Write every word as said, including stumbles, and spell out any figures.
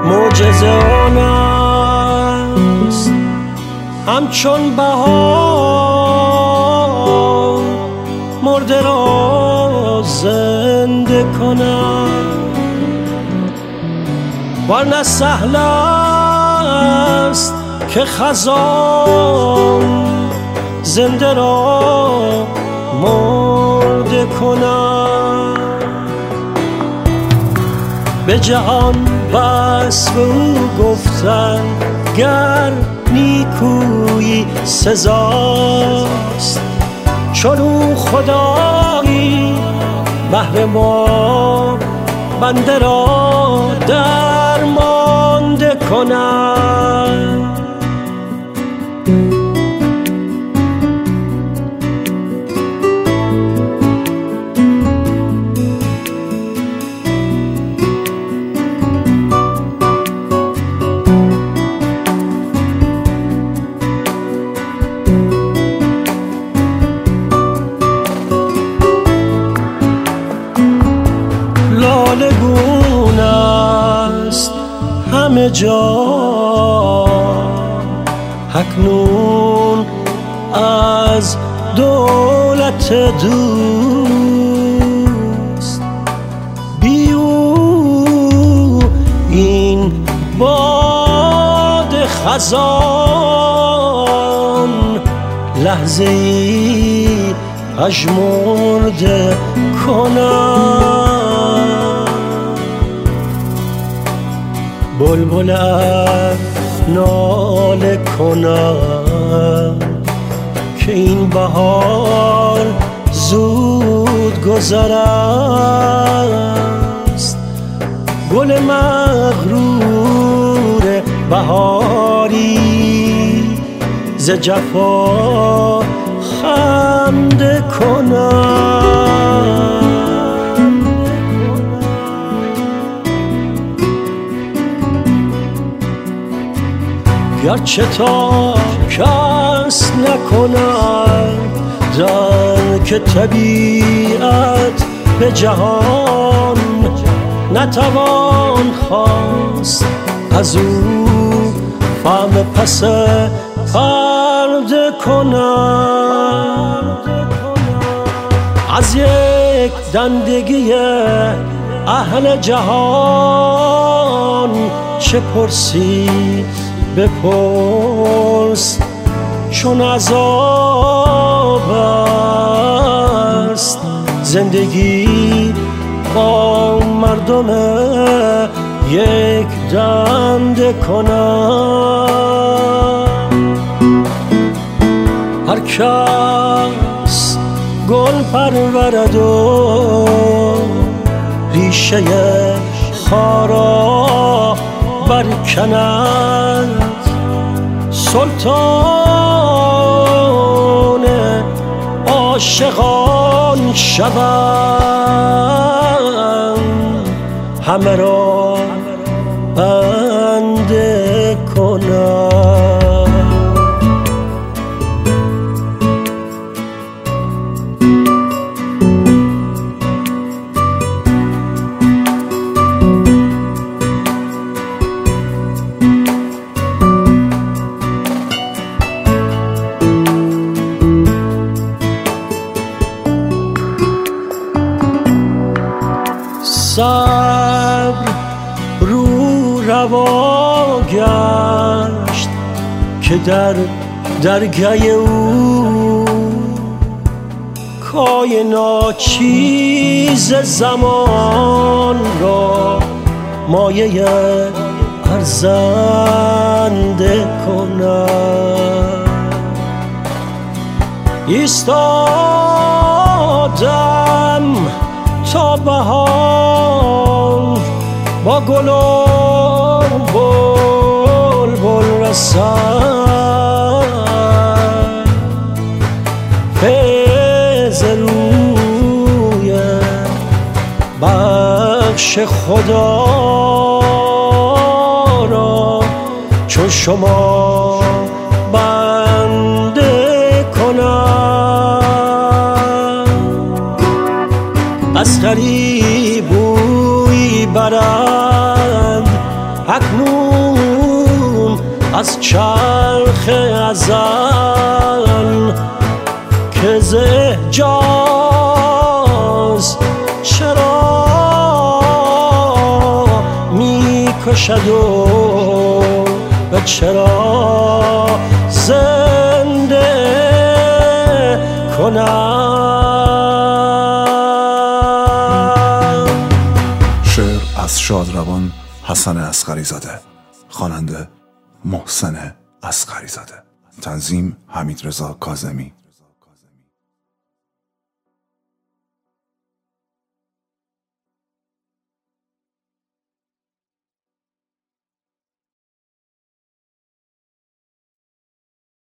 معجزه آن است همچون بهار مرده را زنده کنم، ورنه سهل است که خزان زنده را مرده کنم. به جهان بس به او گفتن گر نیکویی سزاست، چون او خدایی بهر ما بنده را درمانده کنم. لالگون است همه جا اکنون از دولت دوست، بی او این باد خزان لحظه ای پژمرده کنم. بلبل ناله کنم که این بهار زود گذر است، گل مغرور بهاری ز جفا خنده کنم. گرچه تا کس نکند درک طبیعت به جهان، نتوان خواست از او فهم پس پرده کنم. از یک دندگی اهل جهان چه پرسی بپرس، چون عذاب است زندگی با مردم یک دنده کنم. هر کس گل پرورد و ریشه خارا برکند، سلطان عاشقان شوند، همه را بنده کنند. صبر رو روا گشت که در درگه او کای ناچیز زمان را مایه ارزنده کنم. ایستادم تا بهار با گل و بلبل رسد، فیض روی بخش خدا را چون شما بنده کنم. از غریب بوی برند اکنون از چرخ ازل که ز احجاز چرا می کشد و و چرا زنده کنم. شعر از شادروان حسن اصغری زاده، خواننده محسن اصغری زاده، تنظیم حمیدرضا کاظمی.